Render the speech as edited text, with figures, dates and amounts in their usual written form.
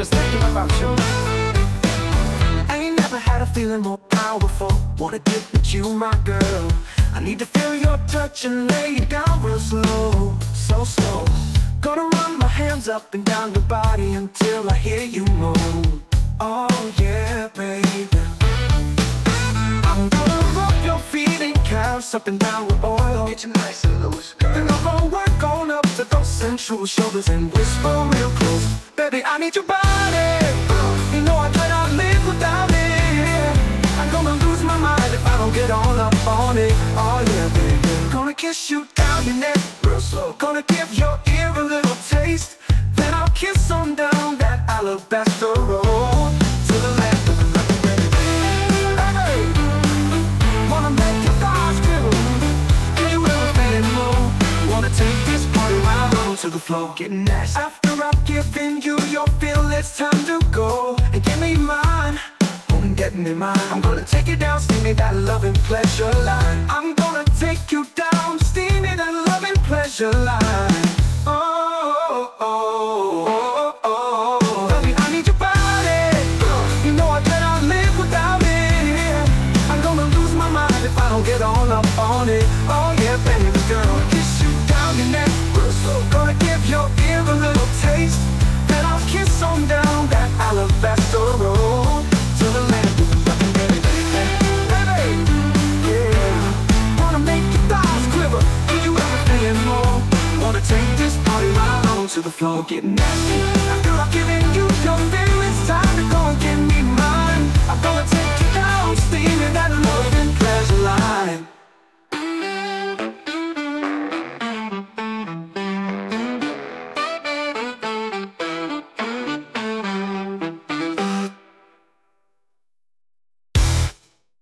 just thinking about you. I ain't never had a feeling more powerful. Wanna get with you, my girl. I need to feel your touch and lay it down real slow, so slow. Gonna run my hands up and down your body until I hear you move. Oh yeah, baby. I'm gonna rub your feet and calves up and down with oil. Get you nice and loose, girl. Then I'm gonna work on up to those sensual shoulders and whisper real close. Baby, I need your body. You know I cannot live without it. I'm gonna lose my mind if I don't get all up on it. Oh yeah, baby. Gonna kiss you down your neck real slow. Gonna give your ear a little taste. Then I'll kiss on down that alabaster road to the land of the ready. Hey, wanna make your thighs dribble. Do you ever feel low? Wanna take this party right on to the floor, getting nasty. After I've given you your feel, it's time to go and give me mine. Getting in mine. I'm gonna take you down, steamy that loving pleasure line. I'm gonna take you down, steamy that loving pleasure line. Oh, oh, oh, oh, oh. Baby, I need your body. You know I cannot live without it. I'm gonna lose my mind if I don't get all up on it. Oh yeah, baby girl, kiss you down your neck real slow. Gonna give your ear a little taste. Then I'll kiss on down that alabaster road to the land. Take this party right on to the floor, getting nasty.